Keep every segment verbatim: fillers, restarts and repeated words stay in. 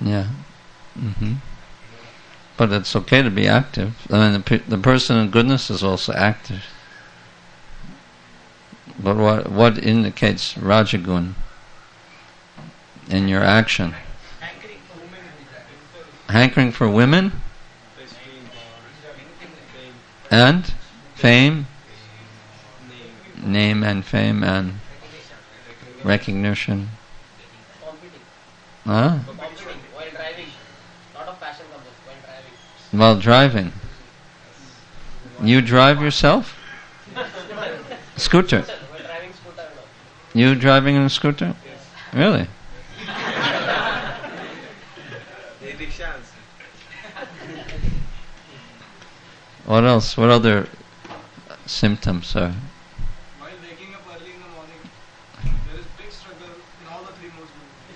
Yeah. Mm-hmm. But it's okay to be active. I mean, the, pe- the person in goodness is also active. But what what indicates Rajagun in your action? Hankering for women. Hankering for women? And fame? Name and fame and recognition. Huh? While driving. Lot of passion comes up while driving. While driving. You drive yourself? Scooter. While driving scooter. You driving a scooter? Yes. Really? What else? What other symptoms are? While waking up early in the morning, there is big struggle in all the three modes.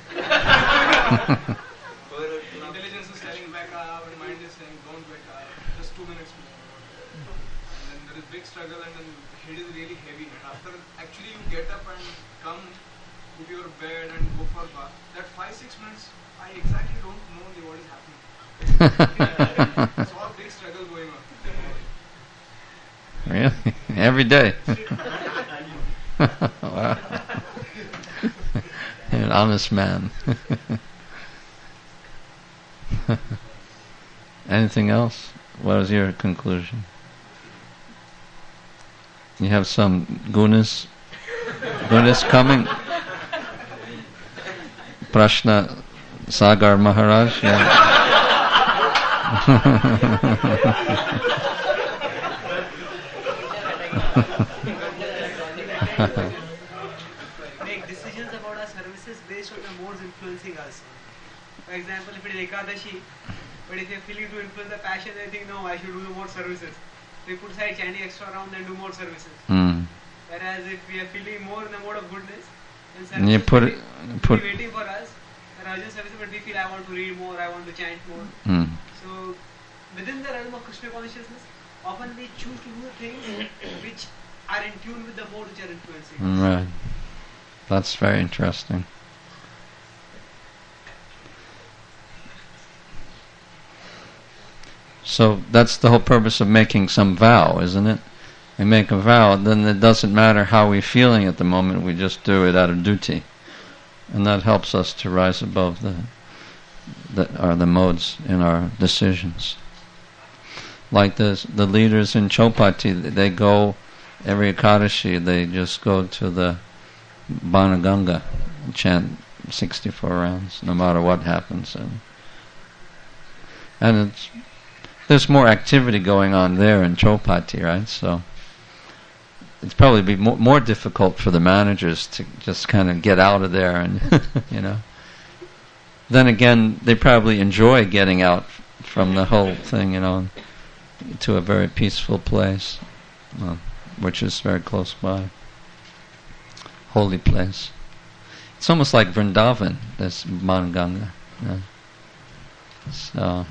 Intelligence is telling wake up, and mind is saying don't wake up, just two minutes more. And then there is big struggle, and then the head is really heavy. And after actually you get up and come to your bed and go for bath, that five six minutes, I exactly don't know what is happening. It's all big struggle going on. Really? Every day? Wow. You're an honest man. Anything else? What is your conclusion? You have some gunas? Gunas coming? Prashna Sagar Maharaj? Yeah. Make decisions about our services based on the modes influencing us. For example, if it is Ekadashi, but if you are feeling to influence the passion, they think, no, I should do more services. We put aside chanting extra round and do more services. Mm. Whereas if we are feeling more in the mode of goodness, then And you services put will it, be, put. will be waiting for us. The urgent services, but we feel I want to read more, I want to chant more. Mm. So within the realm of Krishna consciousness, often we choose to do things which are in tune with the mode which are influencing us. Right. That's very interesting. So that's the whole purpose of making some vow, isn't it? We make a vow, then it doesn't matter how we're feeling at the moment, we just do it out of duty. And that helps us to rise above the, the are the modes in our decisions. Like the the leaders in Chopati, they go every Ekadashi, they just go to the Banaganga and chant sixty-four rounds, no matter what happens. And, and it's, there's more activity going on there in Chopati, right? So it's probably be more, more difficult for the managers to just kind of get out of there, and you know. Then again, they probably enjoy getting out from the whole thing, you know, to a very peaceful place, well, which is very close by. Holy place. It's almost like Vrindavan, this Banaganga. Yeah. So,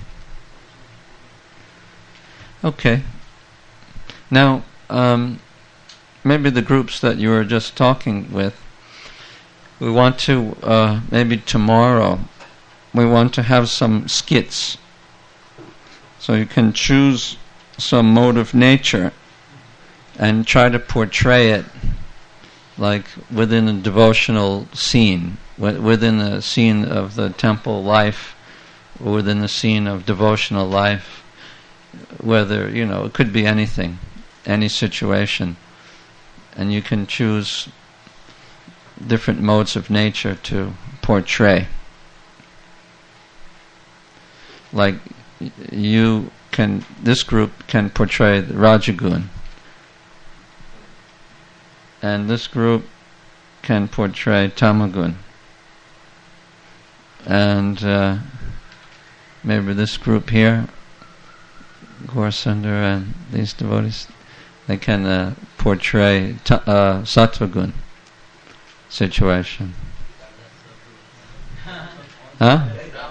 okay. Now, um, maybe the groups that you were just talking with, we want to, uh, maybe tomorrow, we want to have some skits. So you can choose some mode of nature and try to portray it like within a devotional scene, within a scene of the temple life, or within a scene of devotional life, whether, you know, it could be anything, any situation. And you can choose different modes of nature to portray. Like you can, this group can portray the Rajagun, and this group can portray Tamagun, and uh, maybe this group here, Gaurasundar and these devotees, they can uh, portray ta- uh, Sattvagun situation. Huh?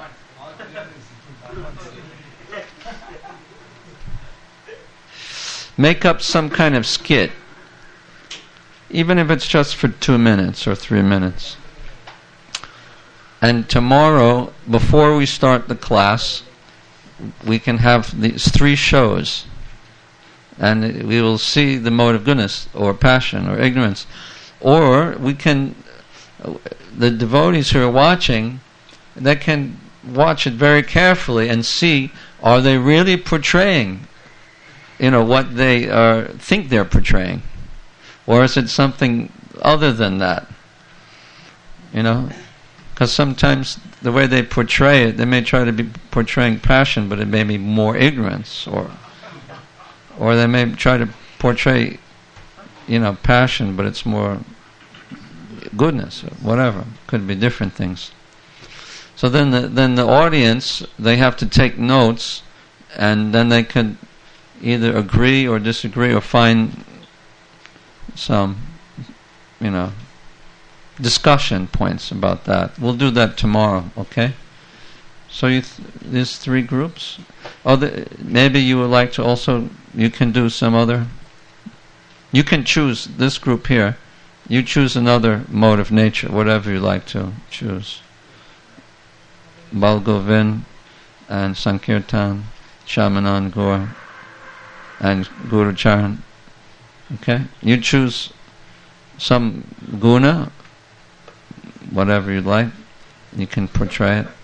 Make up some kind of skit, even if it's just for two minutes or three minutes, And tomorrow, before we start the class, we can have these three shows. And we will see the mode of goodness, or passion, or ignorance. Or we can, the devotees who are watching, they can watch it very carefully and see, are they really portraying, you know, what they are, think they're portraying? Or is it something other than that? You know? Because sometimes the way they portray it, they may try to be portraying passion, but it may be more ignorance, or or they may try to portray, you know, passion, but it's more goodness, or whatever. Could be different things. So then the, then the audience, they have to take notes, and then they can either agree or disagree or find some, you know, discussion points about that. We'll do that tomorrow, okay? So you th- these three groups. Oh, the, maybe you would like to also, you can do some other, you can choose this group here. You choose another mode of nature, whatever you like to choose. Bal Govind and Sankirtan, Shamanan Gaur and Guru Charan. Okay? You choose some guna, whatever you like. You can portray it.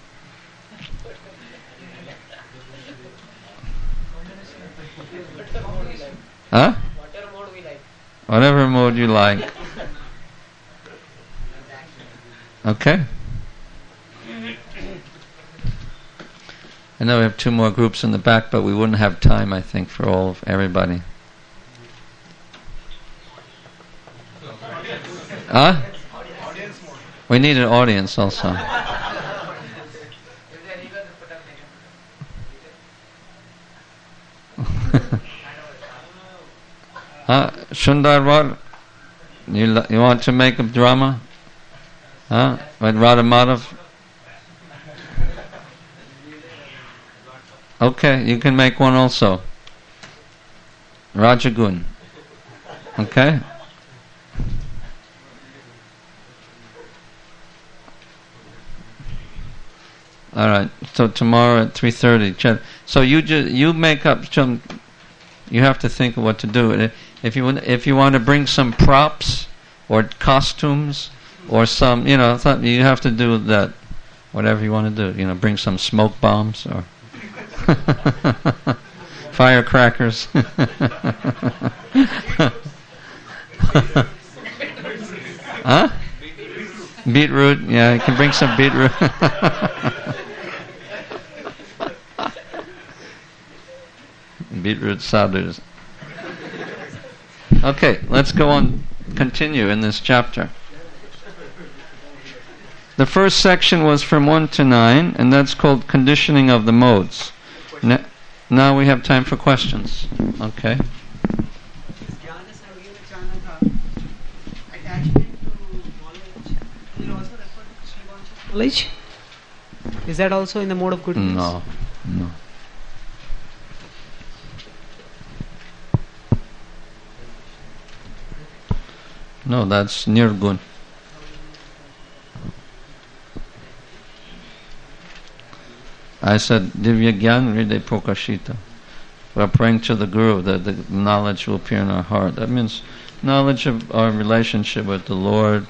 Huh? Whatever mode we like. Whatever mode you like. Okay? I know we have two more groups in the back, but we wouldn't have time, I think, for all of everybody. Huh? We need an audience also. Huh? Sundarvar, you l- you want to make a drama? Huh? With Radha Madhav? Okay, you can make one also. Rajagun. Okay? All right. So tomorrow at three thirty. So you just you make up some. You have to think of what to do. If you if you want to bring some props or costumes or some, you know, you have to do that. Whatever you want to do. You know, bring some smoke bombs or firecrackers. Huh? Beetroot. Yeah, you can bring some beetroot. Beetroot sadhus. Okay, let's go on, continue in this chapter. The first section was from one to nine, and that's called conditioning of the modes. N- now we have time for questions. Okay. Knowledge? Is that also in the mode of goodness? No, no. No, that's nirgun. I said Divya Gyan Hriday Prakashita. We're praying to the Guru that the knowledge will appear in our heart. That means knowledge of our relationship with the Lord,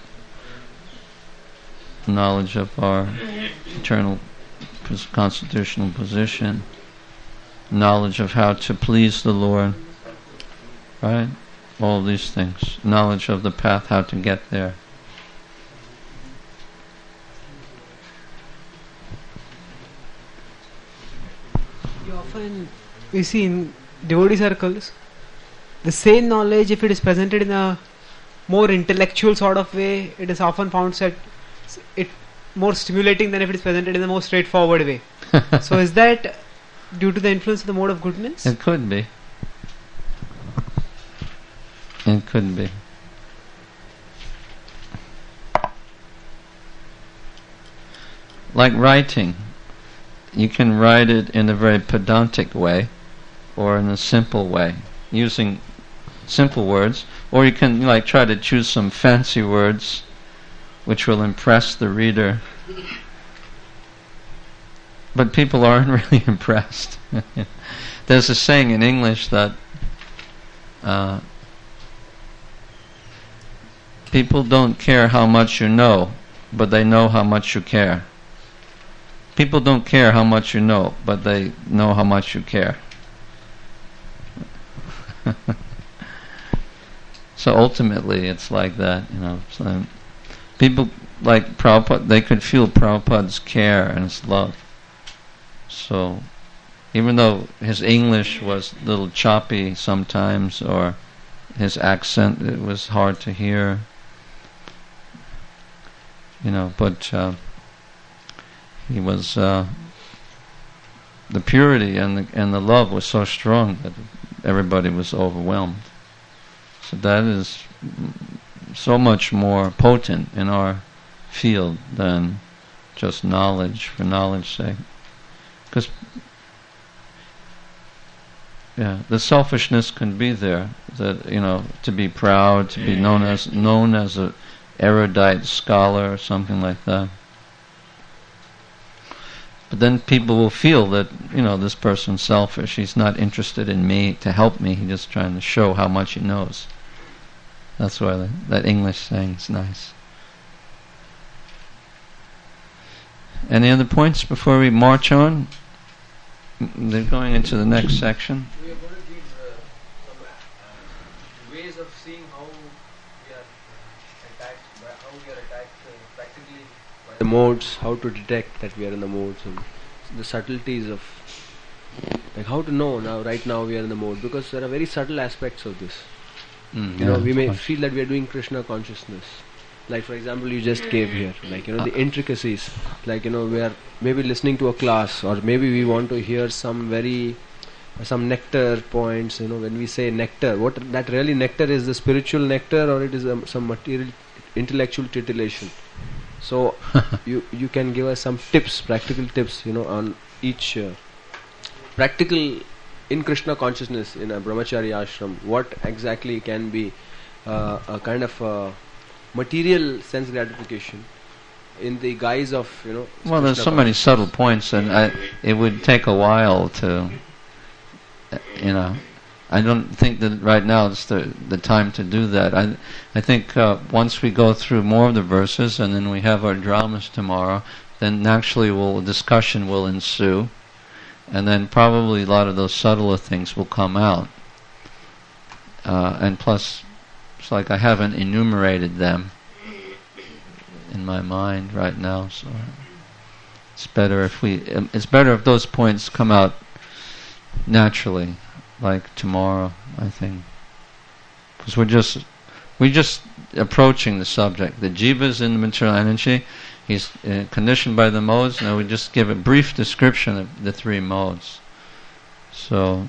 knowledge of our eternal constitutional position, knowledge of how to please the Lord, right? All these things. Knowledge of the path, how to get there. You often, we see in devotee circles, the same knowledge, if it is presented in a more intellectual sort of way, it is often found that it more stimulating than if it is presented in a more straightforward way. So is that due to the influence of the mode of goodness? It could be. It could be. Like writing. You can write it in a very pedantic way or in a simple way, using simple words, or you can like try to choose some fancy words which will impress the reader but people aren't really impressed. There's a saying in English that uh, people don't care how much you know, but they know how much you care. People don't care how much you know, but they know how much you care. So ultimately, it's like that, you know. So people like Prabhupada, they could feel Prabhupada's care and his love. So even though his English was a little choppy sometimes, or his accent, it was hard to hear, you know, but uh, he was, uh, the purity and the, and the love was so strong that everybody was overwhelmed. So that is so much more potent in our field than just knowledge for knowledge's sake. Because yeah, the selfishness can be there, that, you know, to be proud, to be known as known as a erudite scholar or something like that. But then people will feel that, you know, this person's selfish. He's not interested in me to help me. He's just trying to show how much he knows. That's why the, that English saying is nice. Any other points before we march on? They're going into the next section. We are going to give uh, some uh, ways of seeing how we are attacked, by how we are attacked uh, practically by the modes, how to detect that we are in the modes, and the subtleties of, like, how to know now, right now we are in the mode, because there are very subtle aspects of this. Mm, you yeah, know, we may course. feel that we are doing Krishna consciousness. Like, for example, you just gave here, like, you know, the intricacies, like, you know, we are maybe listening to a class, or maybe we want to hear some very, uh, some nectar points, you know, when we say nectar, what that really nectar is, the spiritual nectar, or it is um, some material, intellectual titillation. So, you you can give us some tips, practical tips, you know, on each uh, practical in Krishna consciousness in a brahmacharya ashram, what exactly can be uh, a kind of uh, material sense gratification in the guise of, you know. Well, there's so many subtle points, and I, it would take a while to, uh, you know, I don't think that right now it's the the time to do that. I I think uh, once we go through more of the verses, and then we have our dramas tomorrow, then naturally will discussion will ensue, and then probably a lot of those subtler things will come out. Uh, and plus, it's like I haven't enumerated them in my mind right now, so it's better if we. Um, it's better if those points come out naturally, like tomorrow, I think, because we're just we're just approaching the subject. The jiva is in the material energy. He's uh, conditioned by the modes. Now we just give a brief description of the three modes. So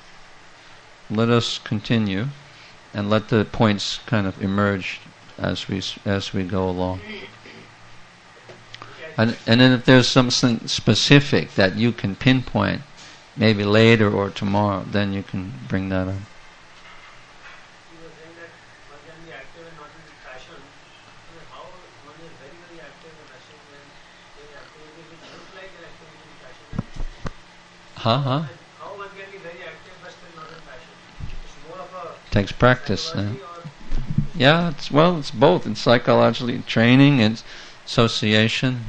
let us continue, and let the points kind of emerge as we as we go along. And, and then if there's something specific that you can pinpoint, maybe later or tomorrow, then you can bring that up. You were saying that one can be active and not in passion. I mean, how one is very, very active and rushing when doing activity which looks like an activity in passion. Huh? Huh? And how one can be very active but still not in passion. It's more of a Takes practice. Uh, psychology or yeah, it's well, it's both. It's psychologically training and association.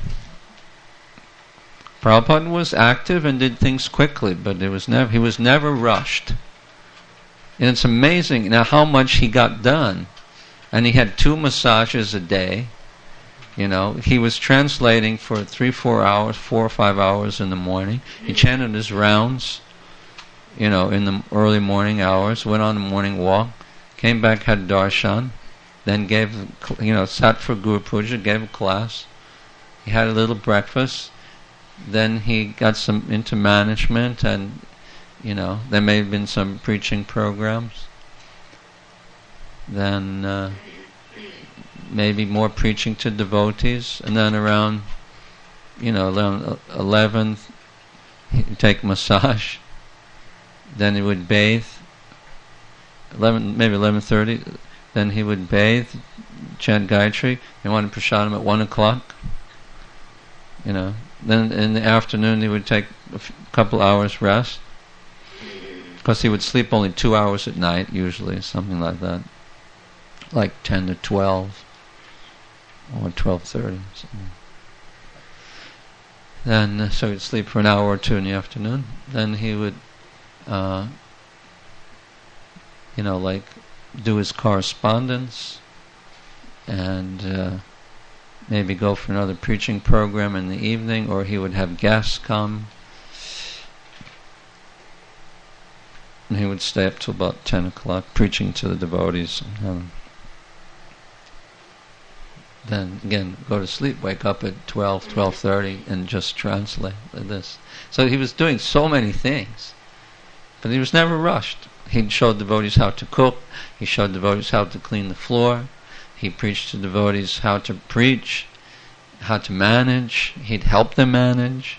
Prabhupada was active and did things quickly, but it was never he was never rushed. And it's amazing now how much he got done. And he had two massages a day. You know, he was translating for three, four hours, four or five hours in the morning. He chanted his rounds, you know, in the early morning hours, went on a morning walk, came back, had darshan, then gave, you know, sat for Guru Puja, gave a class. He had a little breakfast. Then he got some into management, and, you know, there may have been some preaching programs. Then uh, maybe more preaching to devotees, and then around, you know, around eleven, he'd take massage. Then he would bathe. Eleven, maybe eleven thirty. Then he would bathe, chant Gayatri. He wanted prasadam at one o'clock. You know, Then in the afternoon he would take a f- couple hours rest, because he would sleep only two hours at night usually, something like that, like ten to twelve or twelve thirty. Then uh, so he'd sleep for an hour or two in the afternoon. Then he would, uh, you know, like do his correspondence and. Uh, maybe go for another preaching program in the evening, or he would have guests come. And he would stay up till about ten o'clock preaching to the devotees. Um, then again, go to sleep, wake up at twelve, twelve thirty, and just translate like this. So he was doing so many things, but he was never rushed. He showed devotees how to cook, he showed devotees how to clean the floor, he preached to devotees how to preach, how to manage. He'd help them manage.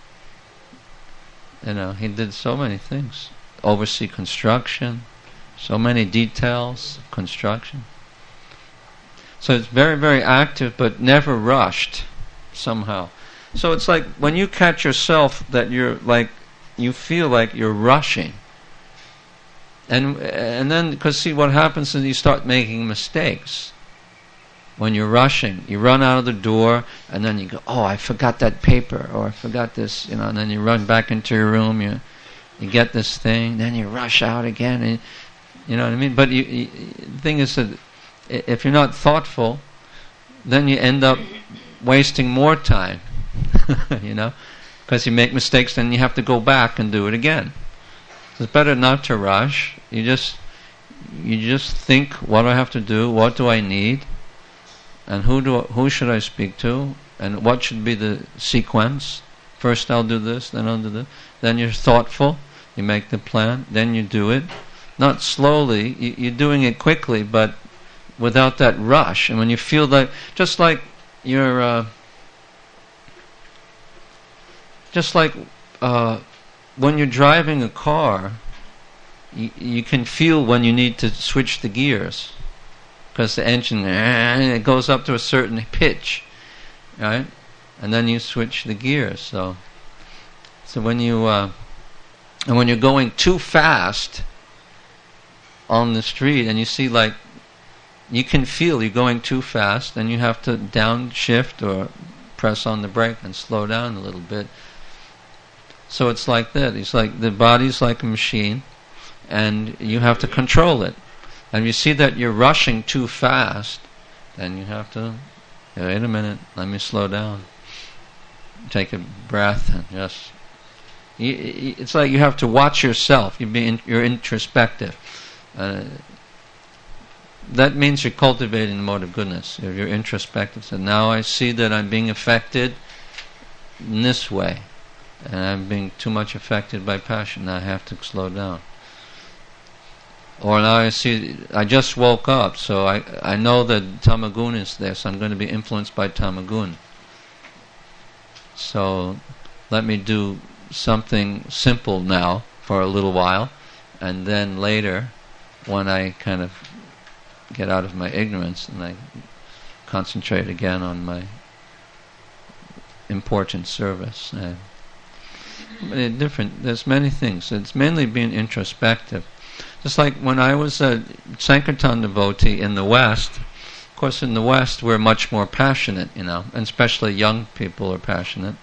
You know, he did so many things. Oversee construction, so many details of construction. So it's very, very active, but never rushed somehow. So it's like when you catch yourself that you're like, you feel like you're rushing. And and then, because see what happens is you start making mistakes. When you're rushing, you run out of the door, and then you go, oh, I forgot that paper, or I forgot this, you know, and then you run back into your room, you you get this thing, then you rush out again, and you know what I mean? But you, you, the thing is that if you're not thoughtful, then you end up wasting more time, you know, because you make mistakes, then you have to go back and do it again. So it's better not to rush. You just you just think, what do I have to do? What do I need? And who do I, who should I speak to? And what should be the sequence? First I'll do this, then I'll do this. Then you're thoughtful. You make the plan. Then you do it. Not slowly. You, you're doing it quickly, but without that rush. And when you feel like, just like you're, uh, just like uh, when you're driving a car, you, you can feel when you need to switch the gears. Because the engine, it goes up to a certain pitch, right? And then you switch the gears. So, so when you uh, and when you're going too fast on the street, and you see like you can feel you're going too fast, then you have to downshift or press on the brake and slow down a little bit. So it's like that. It's like the body's like a machine, and you have to control it. And you see that you're rushing too fast, then you have to, wait a minute, let me slow down. Take a breath and just, you, you, it's like you have to watch yourself. You be in, you're introspective. Uh, that means you're cultivating the mode of goodness. If you're introspective, so now I see that I'm being affected in this way, and I'm being too much affected by passion. Now I have to slow down. Or now I see, I just woke up, so I I know that Tamagun is there, so I'm going to be influenced by Tamagun. So let me do something simple now for a little while, and then later, when I kind of get out of my ignorance and I concentrate again on my important service. And different, there's many things. It's mainly being introspective. Just like when I was a Sankirtan devotee in the West, of course in the West we're much more passionate, you know, and especially young people are passionate.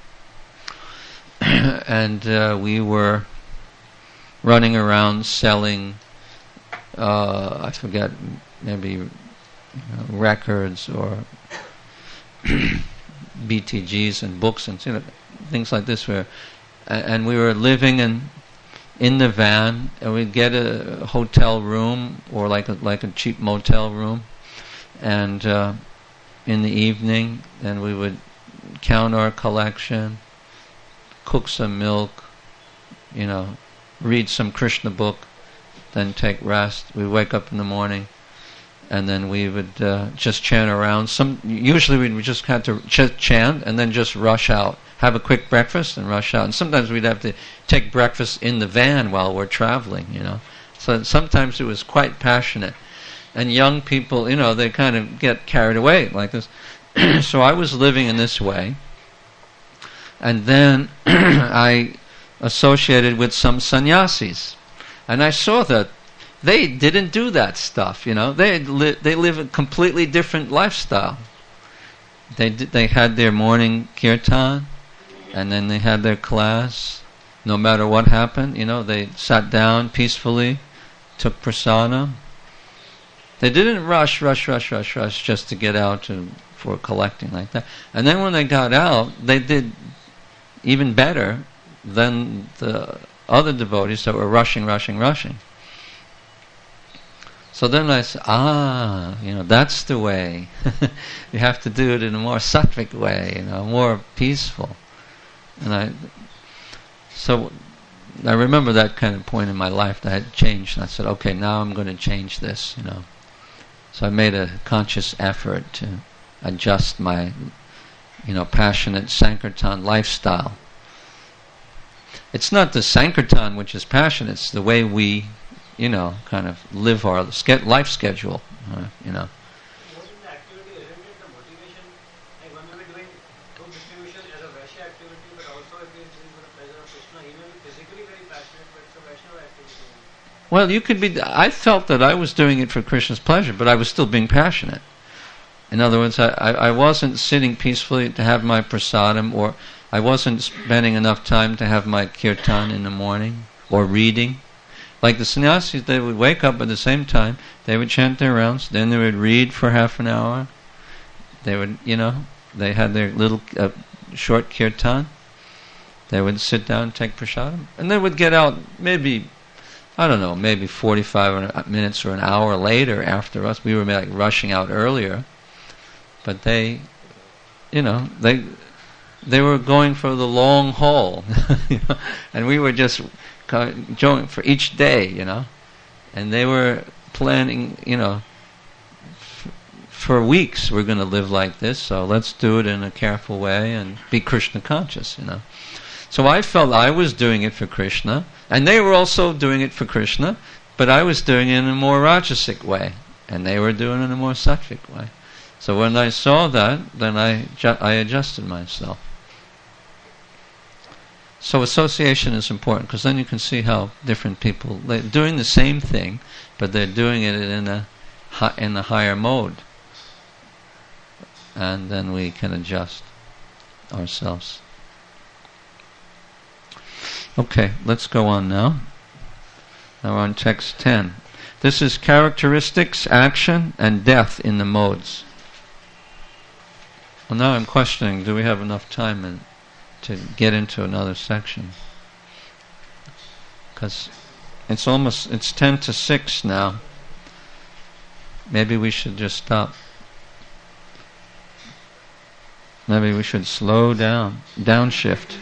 and uh, we were running around selling, uh, I forget, maybe you know, records or B T Gs and books and you know, things like this. Where, and we were living in in the van, and we'd get a hotel room or like a like a cheap motel room, and uh, in the evening, then we would count our collection, cook some milk, you know, read some Krishna book, then take rest. We wake up in the morning, and then we would uh, just chant around. Some usually we just had to ch- chant and then just rush out, have a quick breakfast and rush out. And sometimes we'd have to take breakfast in the van while we're traveling, you know. So sometimes it was quite passionate. And young people, you know, they kind of get carried away like this. So I was living in this way. and then I associated with some sannyasis, and I saw that they didn't do that stuff. You know, they li- they live a completely different lifestyle. They d- they had their morning kirtan, and then they had their class. No matter what happened, you know, they sat down peacefully, took prasadam. They didn't rush, rush, rush, rush, rush just to get out to, for collecting like that. And then when they got out, they did even better than the other devotees that were rushing, rushing, rushing. So then I said, ah, you know, that's the way. You have to do it in a more sattvic way, you know, more peaceful. And I, so I remember that kind of point in my life that I had changed. And I said, okay, now I'm going to change this, you know. So I made a conscious effort to adjust my, you know, passionate Sankirtan lifestyle. It's not the Sankirtan which is passionate, it's the way we, you know, kind of live our ske- life schedule, uh, you know. More than the activity, isn't it the motivation? Like one may be doing food distribution as a Vaishya activity, but also if he is doing for the pleasure of Krishna, he may be physically very passionate, but it's a Vaishnava activity. Well, you could be. I felt that I was doing it for Krishna's pleasure, but I was still being passionate. In other words, I, I, I wasn't sitting peacefully to have my prasadam, or I wasn't spending enough time to have my kirtan in the morning, or reading. Like the sannyasis, they would wake up at the same time, they would chant their rounds, then they would read for half an hour. They would, you know, they had their little uh, short kirtan. They would sit down and take prasadam, and they would get out maybe, I don't know, maybe forty-five minutes or an hour later after us. We were like rushing out earlier, but they, you know, they they were going for the long haul, you know, and we were just going for each day, you know, and they were planning, you know, f- for weeks we're going to live like this, so let's do it in a careful way and be Krishna conscious, you know. So I felt I was doing it for Krishna, and they were also doing it for Krishna, but I was doing it in a more rajasic way, and they were doing it in a more sattvic way. So when I saw that, then I ju- I adjusted myself. So association is important, because then you can see how different people, they're doing the same thing, but they're doing it in a hi- in a higher mode, and then we can adjust ourselves. Okay, let's go on now. Now we're on text ten. This is characteristics, action, and death in the modes. Well, now I'm questioning, do we have enough time in, to get into another section? Because it's almost, it's ten to six now. Maybe we should just stop. Maybe we should slow down, downshift.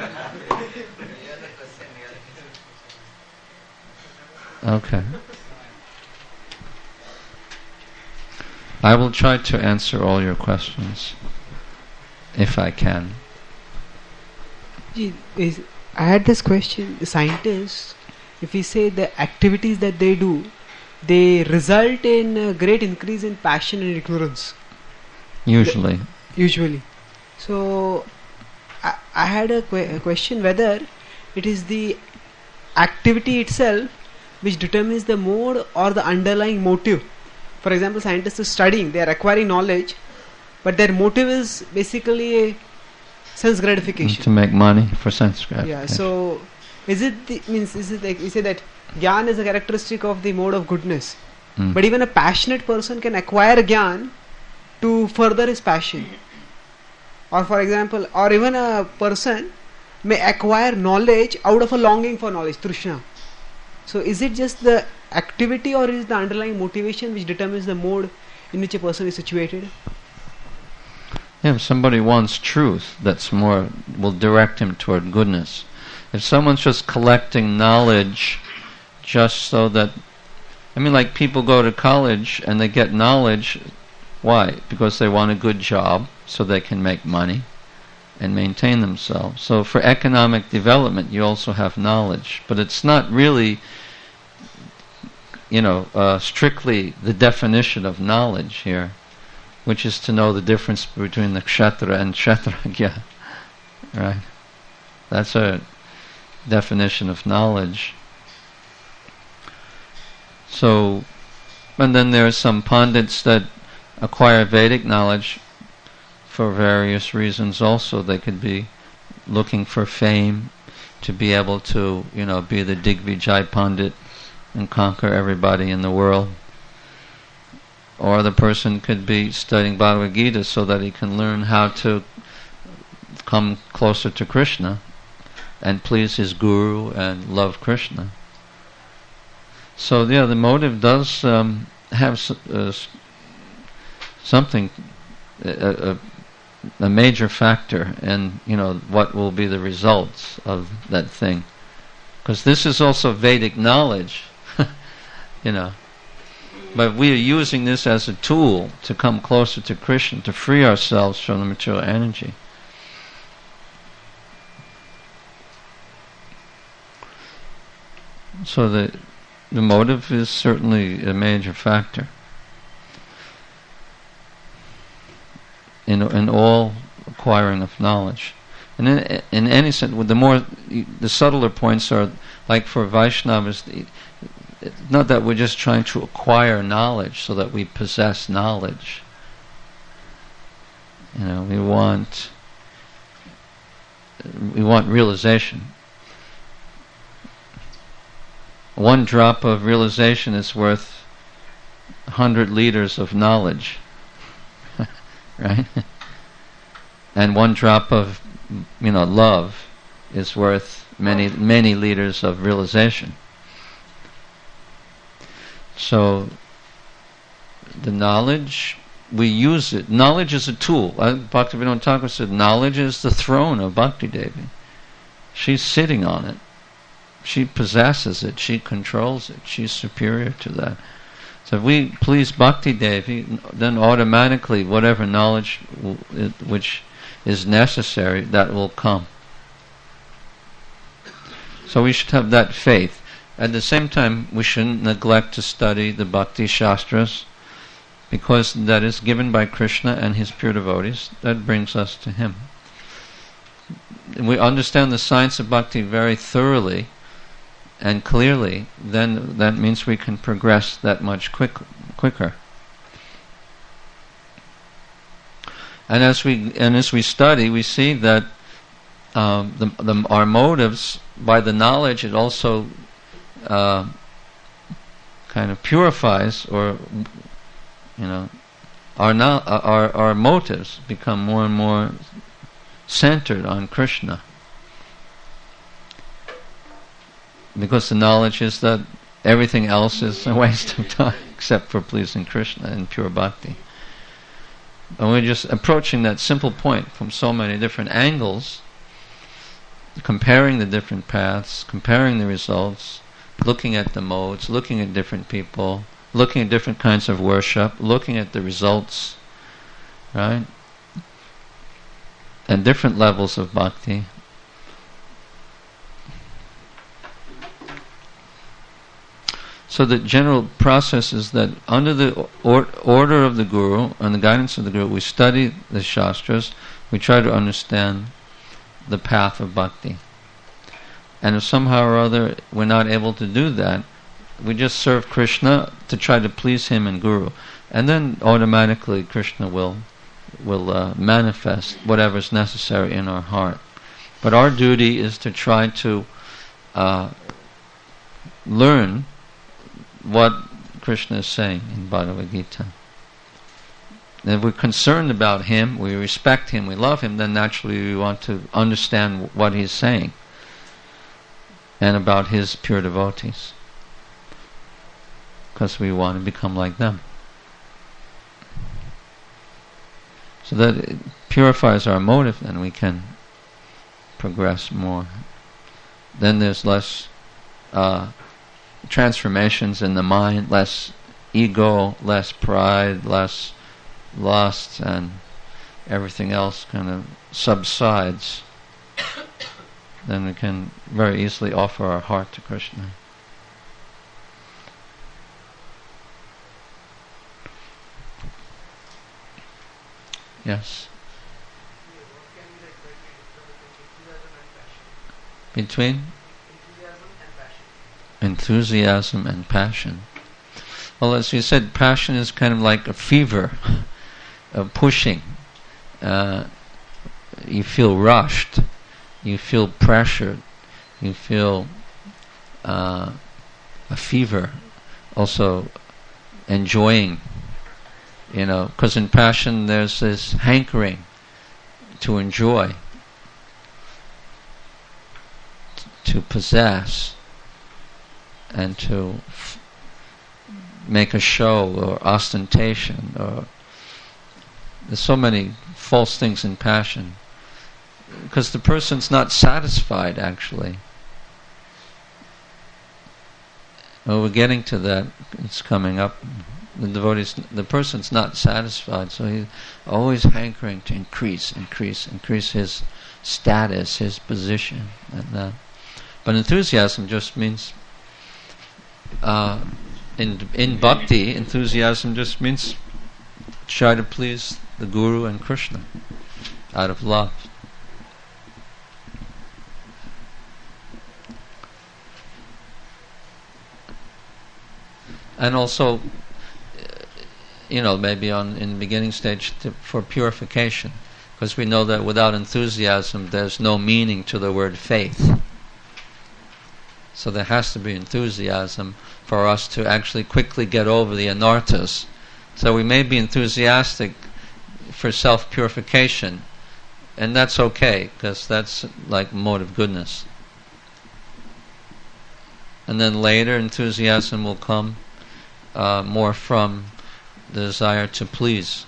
Okay. I will try to answer all your questions, if I can. Gee, is, I had this question. The scientists, if we say the activities that they do, they result in a great increase in passion and ignorance. Usually. The, usually. So, I, I had a, que- a question whether it is the activity itself which determines the mode or the underlying motive. For example, scientists are studying, they are acquiring knowledge, but their motive is basically a sense gratification. To make money for sense gratification. Yeah, so is it the, means is it like you say that Gyan is a characteristic of the mode of goodness, Mm. but even a passionate person can acquire Gyan to further his passion. Or for example, or even a person may acquire knowledge out of a longing for knowledge, Trishna. So is it just the activity or is it the underlying motivation which determines the mode in which a person is situated? Yeah, if somebody wants truth, that's more, will direct him toward goodness. If someone's just collecting knowledge just so that, I mean, like people go to college and they get knowledge, why? Because they want a good job so they can make money and maintain themselves. So for economic development you also have knowledge, but it's not really, you know, uh, strictly the definition of knowledge here, which is to know the difference between the kshetra and kshetragya. right? That's a definition of knowledge. So, and then there are some pundits that acquire Vedic knowledge for various reasons also. They could be looking for fame, to be able to, you know, be the Digvijay Pandit and conquer everybody in the world. Or the person could be studying Bhagavad Gita so that he can learn how to come closer to Krishna and please his guru and love Krishna. So yeah, the motive does um, have uh, something, a, a, a major factor in, you know, what will be the results of that thing. Because this is also Vedic knowledge, you know. But we are using this as a tool to come closer to Krishna, to free ourselves from the material energy. So the the motive is certainly a major factor in in all acquiring of knowledge. And in, in any sense, with the more the subtler points are, like for Vaishnavas, it's not that we're just trying to acquire knowledge so that we possess knowledge. You know, we want we want realization. One drop of realization is worth a hundred liters of knowledge, right? And one drop of, you know, love is worth many many liters of realization. So the knowledge, we use it. Knowledge is a tool. Uh, Bhaktivinoda Thakur said, knowledge is the throne of Bhakti Devi. She's sitting on it. She possesses it. She controls it. She's superior to that. So if we please Bhakti Devi, then automatically whatever knowledge w- it, which is necessary, that will come. So we should have that faith. At the same time, we shouldn't neglect to study the Bhakti Shastras, because that is given by Krishna and his pure devotees. That brings us to him. We understand the science of bhakti very thoroughly and clearly, then that means we can progress that much quick, quicker. And as we and as we study, we see that um, the, the, our motives, by the knowledge, it also uh, kind of purifies, or you know, our no, our our motives become more and more centered on Krishna. Because the knowledge is that everything else is a waste of time except for pleasing Krishna in pure bhakti. And we're just approaching that simple point from so many different angles, comparing the different paths, comparing the results, looking at the modes, looking at different people, looking at different kinds of worship, looking at the results, right? And different levels of bhakti. So the general process is that under the or- order of the Guru and the guidance of the Guru, we study the Shastras, we try to understand the path of bhakti. And if somehow or other we're not able to do that, we just serve Krishna to try to please him and Guru. And then automatically Krishna will will uh, manifest whatever is necessary in our heart. But our duty is to try to uh, learn what Krishna is saying in Bhagavad Gita. And if we're concerned about him, we respect him, we love him, then naturally we want to understand what he's saying and about his pure devotees, because we want to become like them. So that it purifies our motive, and we can progress more. Then there's less uh, transformations in the mind, less ego, less pride, less lust, and everything else kind of subsides. Then we can very easily offer our heart to Krishna. Yes. Between enthusiasm and passion. enthusiasm and passion. Well, as you said, passion is kind of like a fever, a pushing. Uh, you feel rushed, you feel pressured, you feel uh, a fever, also enjoying, you know, because in passion there's this hankering to enjoy, t- to possess, and to f- make a show or ostentation, or there's so many false things in passion, because the person's not satisfied actually. Well, we're getting to that, it's coming up. The devotee's, the person's not satisfied, so he's always hankering to increase, increase, increase his status, his position, and that. But enthusiasm just means, uh, in in bhakti, enthusiasm just means try to please the Guru and Krishna out of love. And also, you know, maybe on in the beginning stage to, for purification, because we know that without enthusiasm there's no meaning to the word faith. So there has to be enthusiasm for us to actually quickly get over the anarthas. So we may be enthusiastic for self-purification, and that's okay, because that's like mode of goodness. And then later enthusiasm will come uh, more from the desire to please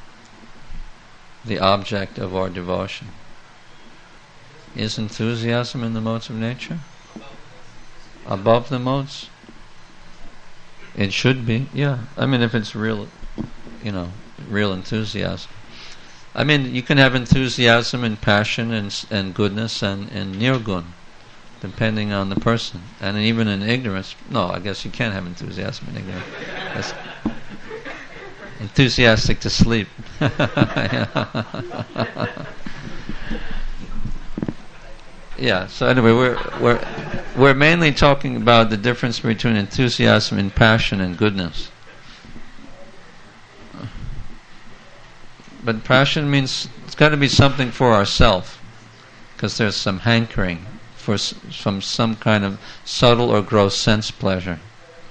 the object of our devotion. Is enthusiasm in the modes of nature? Above the modes? It should be, yeah. I mean, if it's real, you know, real enthusiasm. I mean, you can have enthusiasm and passion and and goodness and, and nirgun, depending on the person. And even in ignorance, no, I guess you can't have enthusiasm in ignorance. That's enthusiastic to sleep. Yeah, so anyway, we're we're we're mainly talking about the difference between enthusiasm and passion and goodness. But passion means it's got to be something for ourselves, because there's some hankering for s- from some kind of subtle or gross sense pleasure.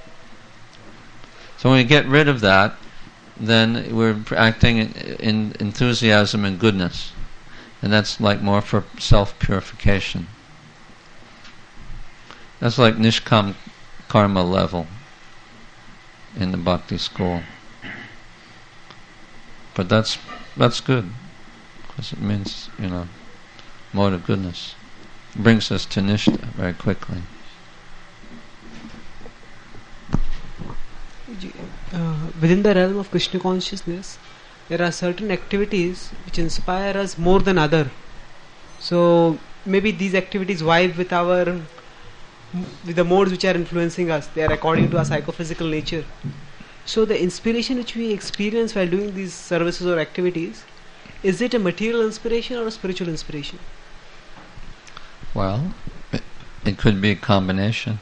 So when we get rid of that, then we're acting in, in enthusiasm and goodness. And that's like more for self-purification. That's like Nishkam Karma level in the Bhakti school. But that's that's good, because it means, you know, mode of goodness. It brings us to Nishta very quickly. Uh, within the realm of Krishna consciousness, there are certain activities which inspire us more than other. So maybe these activities vibe with our with the modes which are influencing us. They are according to our psychophysical nature. So the inspiration which we experience while doing these services or activities, is it a material inspiration or a spiritual inspiration? Well, it, it could be a combination.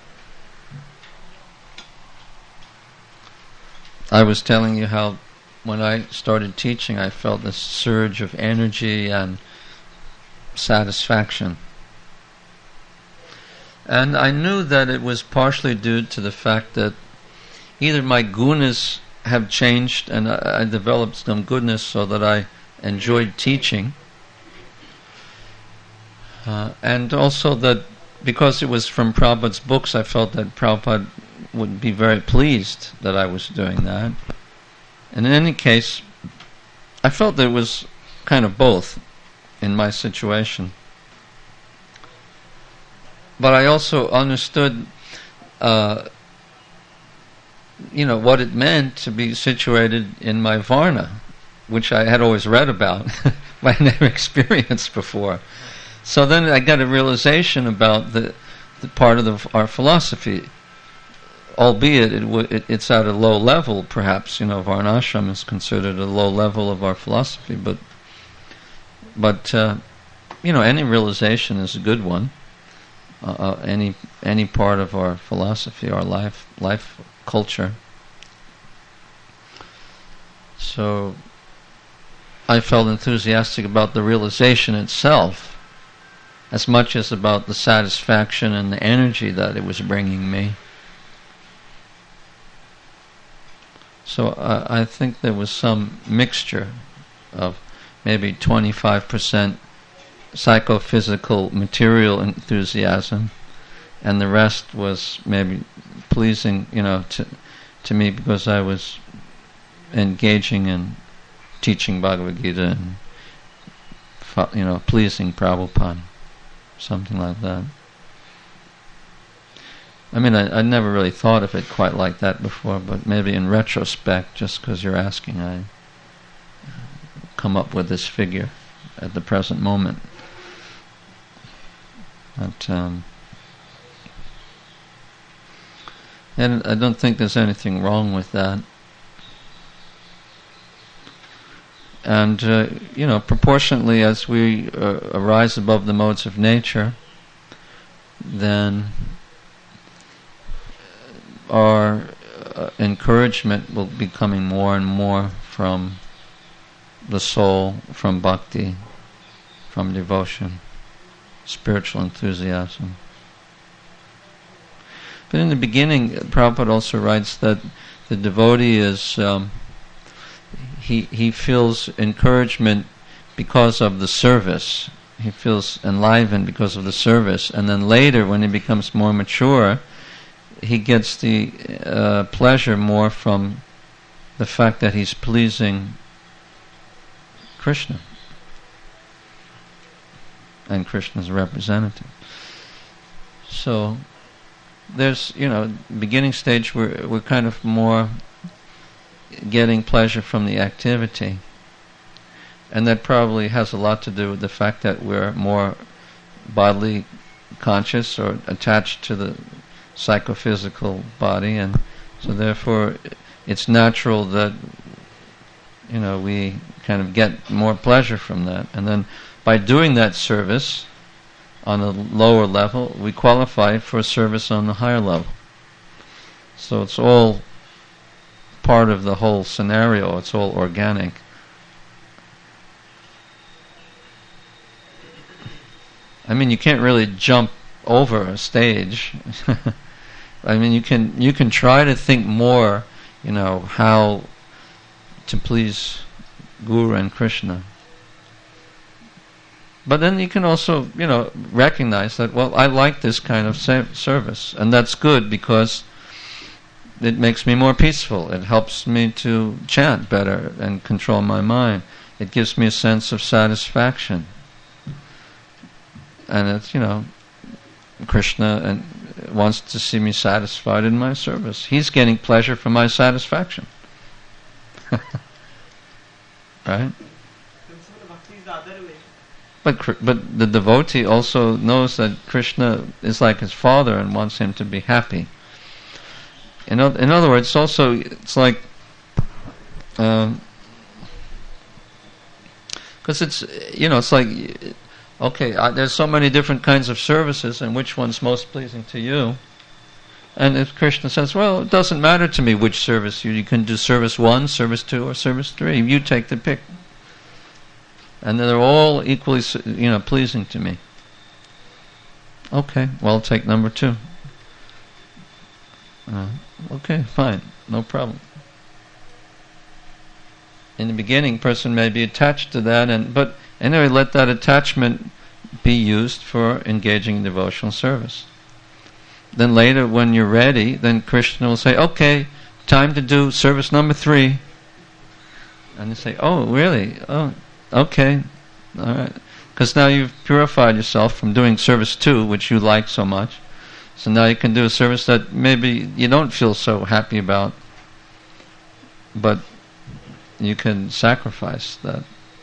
I was telling you how when I started teaching, I felt this surge of energy and satisfaction. And I knew that it was partially due to the fact that either my gunas have changed and I, I developed some goodness so that I enjoyed teaching, uh, and also that because it was from Prabhupada's books, I felt that Prabhupada would be very pleased that I was doing that. And in any case, I felt that it was kind of both in my situation. But I also understood, uh, you know, what it meant to be situated in my Varna, which I had always read about, but I never experienced before. So then I got a realization about the, the part of the, our philosophy, albeit it w- it, it's at a low level, perhaps. You know, Varnashram is considered a low level of our philosophy, but but uh, you know, any realization is a good one. uh, uh, any any part of our philosophy, our life life culture. So I felt enthusiastic about the realization itself as much as about the satisfaction and the energy that it was bringing me. So uh, I think there was some mixture of maybe twenty-five percent psychophysical material enthusiasm, and the rest was maybe pleasing, you know, to to me because I was engaging in teaching Bhagavad Gita and, you know, pleasing Prabhupada, something like that. I mean, I, I never really thought of it quite like that before, but maybe in retrospect, just because you're asking, I come up with this figure at the present moment. But, um, and I don't think there's anything wrong with that. And, uh, you know, proportionately as we uh, arise above the modes of nature, then our uh, encouragement will be coming more and more from the soul, from bhakti, from devotion, spiritual enthusiasm. But in the beginning, Prabhupada also writes that the devotee is, um, he he feels encouragement because of the service. He feels enlivened because of the service. And then later, when he becomes more mature, he gets the uh, pleasure more from the fact that he's pleasing Krishna and Krishna's representative. So there's, you know, beginning stage we're we're kind of more getting pleasure from the activity, and that probably has a lot to do with the fact that we're more bodily conscious or attached to the psychophysical body, and so therefore it's natural that, you know, we kind of get more pleasure from that. And then by doing that service on a lower level, we qualify for service on the higher level. So it's all part of the whole scenario. It's all organic. I mean, you can't really jump over a stage. I mean, you can you can try to think more, you know, how to please Guru and Krishna. But then you can also, you know, recognize that, well, I like this kind of sa- service, and that's good because it makes me more peaceful. It helps me to chant better and control my mind. It gives me a sense of satisfaction. And it's, you know, Krishna and wants to see me satisfied in my service. He's getting pleasure from my satisfaction. Right? But but the devotee also knows that Krishna is like his father and wants him to be happy. In other, in other words, also it's like, um, because it's, you know, it's like, okay, uh, there's so many different kinds of services, and which one's most pleasing to you? And if Krishna says, well, it doesn't matter to me which service you, you can do service one, service two, or service three. You take the pick. And they're all equally, you know, pleasing to me. Okay, well, I'll take number two. Uh, okay, fine, no problem. In the beginning, person may be attached to that, and but anyway, let that attachment be used for engaging in devotional service. Then later, when you're ready, then Krishna will say, okay, time to do service number three. And you say, oh, really? Oh, okay, all right. Because now you've purified yourself from doing service two, which you like so much. So now you can do a service that maybe you don't feel so happy about, but you can sacrifice that.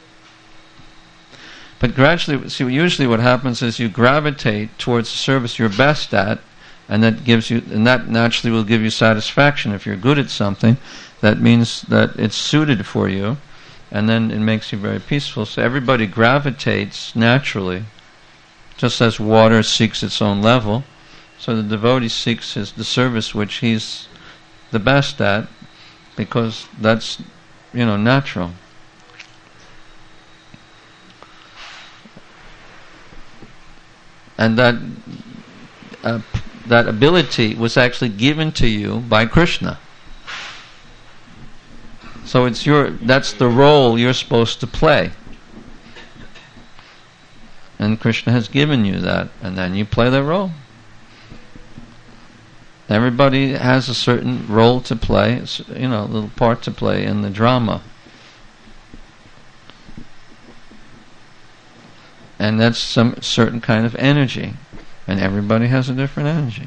But gradually, see, usually what happens is you gravitate towards the service you're best at, and that gives you, and that naturally will give you satisfaction. If you're good at something, that means that it's suited for you, and then it makes you very peaceful. So everybody gravitates naturally Just as water seeks its own level, so the devotee seeks his, the service which he's the best at, because that's, you know, natural. And that uh, that ability was actually given to you by Krishna. So it's your that's the role you're supposed to play. And Krishna has given you that, and then you play that role. Everybody has a certain role to play, you know, a little part to play in the drama. And that's some certain kind of energy. And everybody has a different energy.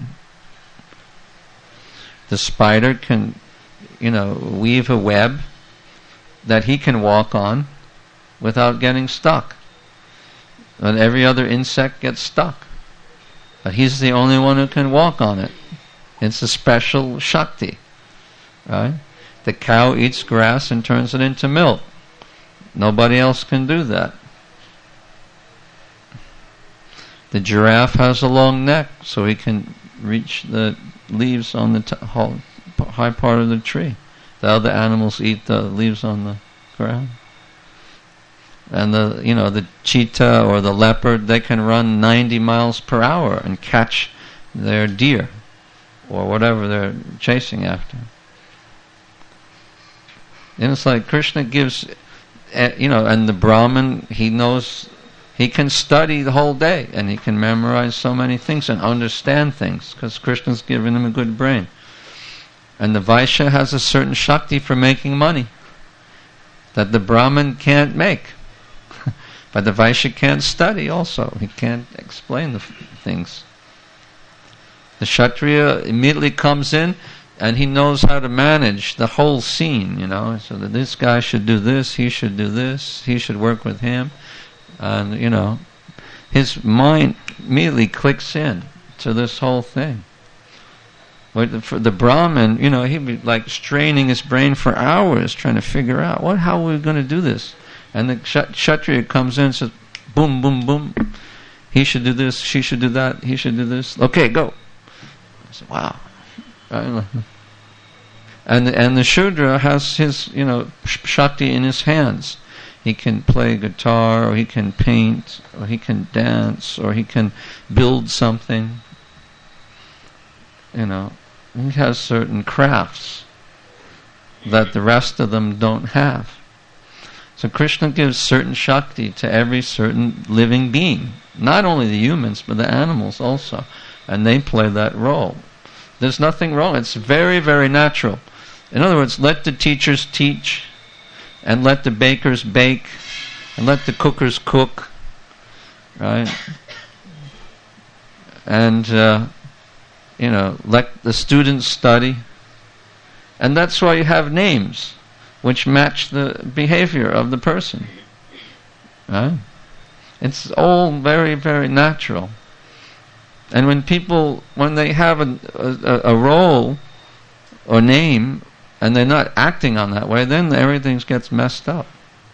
The spider can, you know, weave a web that he can walk on without getting stuck. And every other insect gets stuck. But he's the only one who can walk on it. It's a special Shakti. Right? The cow eats grass and turns it into milk. Nobody else can do that. The giraffe has a long neck, so he can reach the leaves on the t- high part of the tree. The other animals eat the leaves on the ground. And the you know the cheetah or the leopard, they can run ninety miles per hour and catch their deer or whatever they're chasing after. And it's like Krishna gives, uh, you know, and the Brahmin, he knows, he can study the whole day and he can memorize so many things and understand things because Krishna's given him a good brain. And the Vaishya has a certain Shakti for making money that the Brahmin can't make. But the Vaishya can't study also. He can't explain the f- things. The Kshatriya immediately comes in and he knows how to manage the whole scene, you know, so that this guy should do this, he should do this, he should work with him. And, you know, his mind immediately clicks in to this whole thing. But for the Brahmin, you know, he'd be like straining his brain for hours trying to figure out, what, how are we going to do this? And the Kshatriya comes in and says, boom, boom, boom. He should do this, she should do that, he should do this. Okay, go. I said, wow. And and the Shudra has his, you know, Shakti in his hands. He can play guitar, or he can paint, or he can dance, or he can build something. You know, he has certain crafts that the rest of them don't have. So Krishna gives certain Shakti to every certain living being. Not only the humans, but the animals also. And they play that role. There's nothing wrong. It's very, very natural. In other words, let the teachers teach, and let the bakers bake, and let the cookers cook, right? And, uh, you know, let the students study. And that's why you have names which match the behavior of the person. Right? It's all very, very natural. And when people, when they have a, a, a role or name, and they're not acting on that way, then everything gets messed up.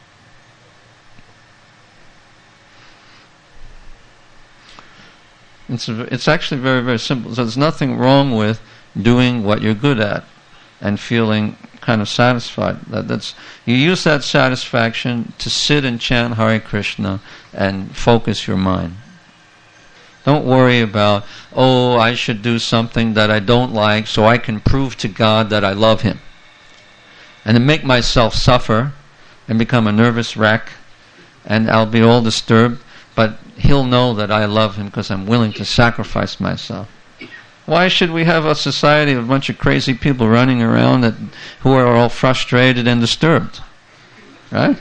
It's a, it's actually very, very simple. So there's nothing wrong with doing what you're good at and feeling kind of satisfied. That, that's you use that satisfaction to sit and chant Hare Krishna and focus your mind. Don't worry about, oh, I should do something that I don't like so I can prove to God that I love Him. And then make myself suffer and become a nervous wreck, and I'll be all disturbed, but He'll know that I love Him because I'm willing to sacrifice myself. Why should we have a society of a bunch of crazy people running around that who are all frustrated and disturbed? Right?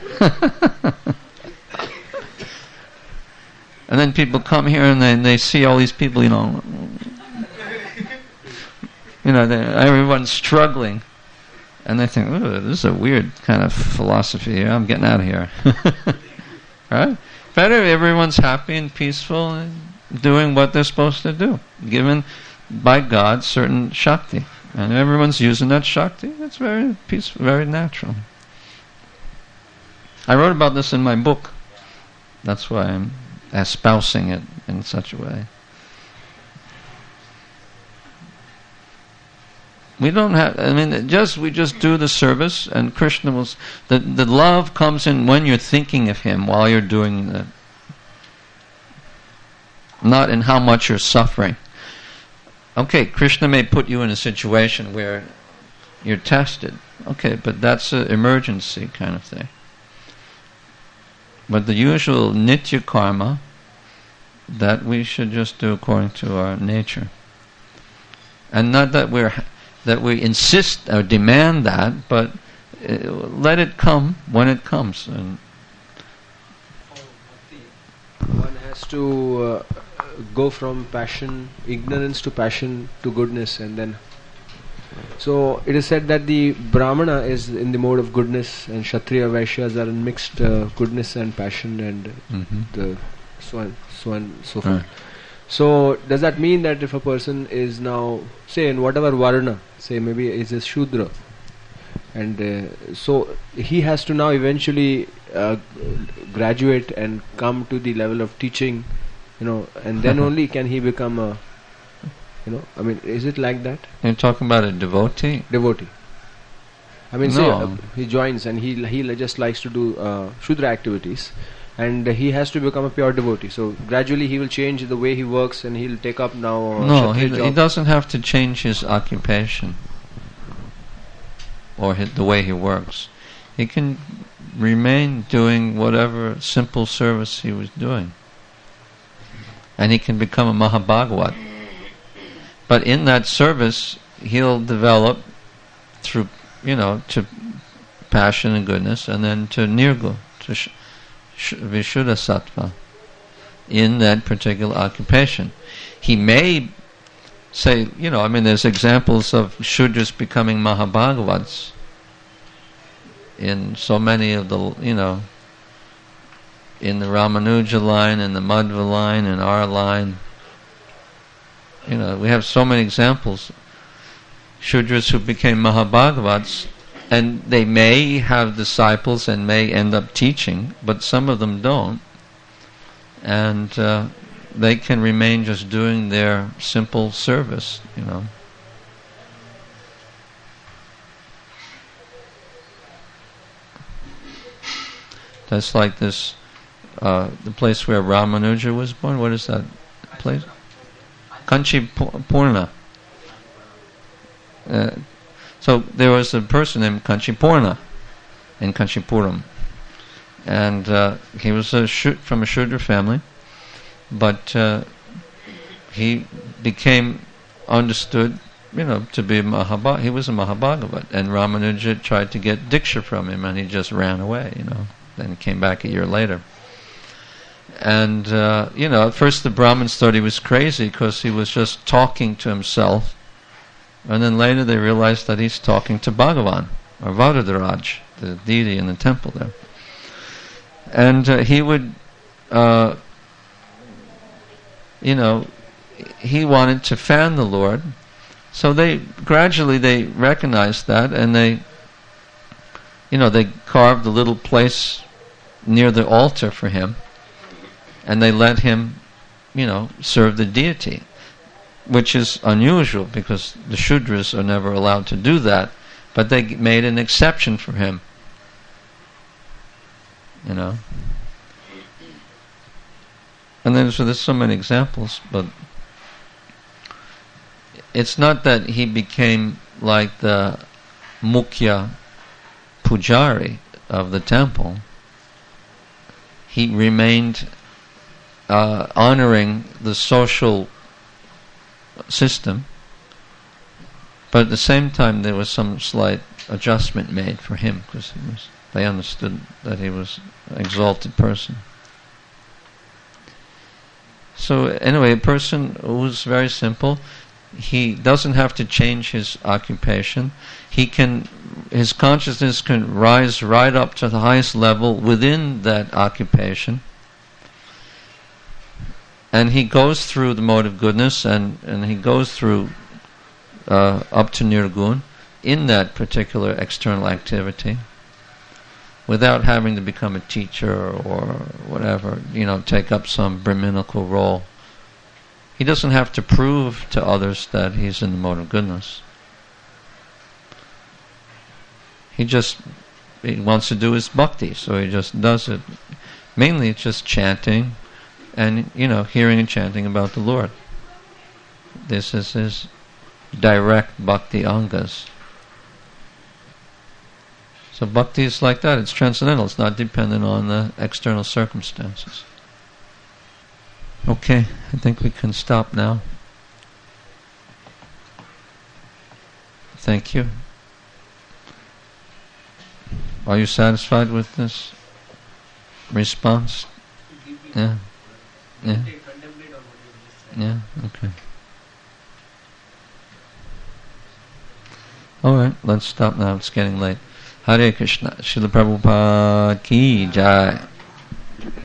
And then people come here and they, they see all these people, you know, you know, everyone's struggling. And they think, ooh, this is a weird kind of philosophy here. I'm getting out of here. Right? Better if everyone's happy and peaceful and doing what they're supposed to do, given by God certain Shakti. And everyone's using that Shakti. It's very peaceful, very natural. I wrote about this in my book. That's why I'm espousing it in such a way. We don't have, I mean, just we just do the service, and Krishna will, the, the love comes in when you're thinking of him while you're doing that. Not in how much you're suffering. Okay, Krishna may put you in a situation where you're tested. Okay, but that's an emergency kind of thing. But the usual nitya karma, that we should just do according to our nature. And not that we're that we insist or demand that, but uh, let it come when it comes. And one has to uh, go from passion, ignorance to passion to goodness, and then. So it is said that the Brahmana is in the mode of goodness, and Kshatriya Vaishyas are in mixed uh, goodness and passion, and mm-hmm. the so on, so on, so forth. Right. So does that mean that if a person is now, say in whatever varna, say maybe is a Shudra, and uh, so he has to now eventually uh, graduate and come to the level of teaching, you know, and then only can he become a, you know, I mean, is it like that? You're talking about a devotee? Devotee. I mean, No. say uh, he joins and he he just likes to do uh, Shudra activities, and he has to become a pure devotee. So gradually he will change the way he works, and he'll take up now. Uh, No, he, Kshatriya he job. doesn't have to change his occupation or his, the way he works. He can remain doing whatever simple service he was doing. And he can become a Mahabhagavat. But in that service, he'll develop through, you know, to passion and goodness, and then to nirgu, to sh- sh- Vishuddha Sattva, in that particular occupation. He may say, you know, I mean, there's examples of Shudras becoming Mahabhagavats in so many of the, you know, in the Ramanuja line, in the Madhva line, in our line. You know, we have so many examples. Shudras who became Mahabhagavats, and they may have disciples and may end up teaching, but some of them don't. And uh, they can remain just doing their simple service, you know. That's like this, uh, the place where Ramanuja was born. What is that place? Kanchipurna. Uh, so there was a person named Kanchipurna in Kanchipuram, and uh, he was a sh- from a Shudra family, but uh, he became understood, you know, to be a Mahabha- he was a Mahabhagavat, and Ramanuja tried to get Diksha from him, and he just ran away, you know. Then he came back a year later. And, uh, you know, at first the Brahmins thought he was crazy because he was just talking to himself. And then later they realized that he's talking to Bhagavan, or Varadaraj, the deity in the temple there. And uh, he would, uh, you know, he wanted to fan the Lord. So they, gradually they recognized that, and they, you know, they carved a little place near the altar for him. And they let him, you know, serve the deity, which is unusual because the Shudras are never allowed to do that. But they g- made an exception for him, you know. And then so there's so many examples, but it's not that he became like the Mukhya Pujari of the temple. He remained Uh, honoring the social system, but at the same time there was some slight adjustment made for him because they understood that he was an exalted person. So anyway, a person who's very simple, he doesn't have to change his occupation. He can, his consciousness can rise right up to the highest level within that occupation. And he goes through the mode of goodness, and, and he goes through uh, up to Nirgun in that particular external activity. without having to become a teacher or whatever, you know, take up some Brahminical role. He doesn't have to prove to others that he's in the mode of goodness. He just he wants to do his bhakti, so he just does it. Mainly it's just chanting and, you know, hearing and chanting about the Lord. This is his direct bhakti angas. So bhakti is like that, it's transcendental, it's not dependent on the external circumstances. Okay, I think we can stop now. Thank you. Are you satisfied with this response? Yeah. Yeah. Yeah, okay. Alright, let's stop now, it's getting late. Hare Krishna, Srila Prabhupada ki jai.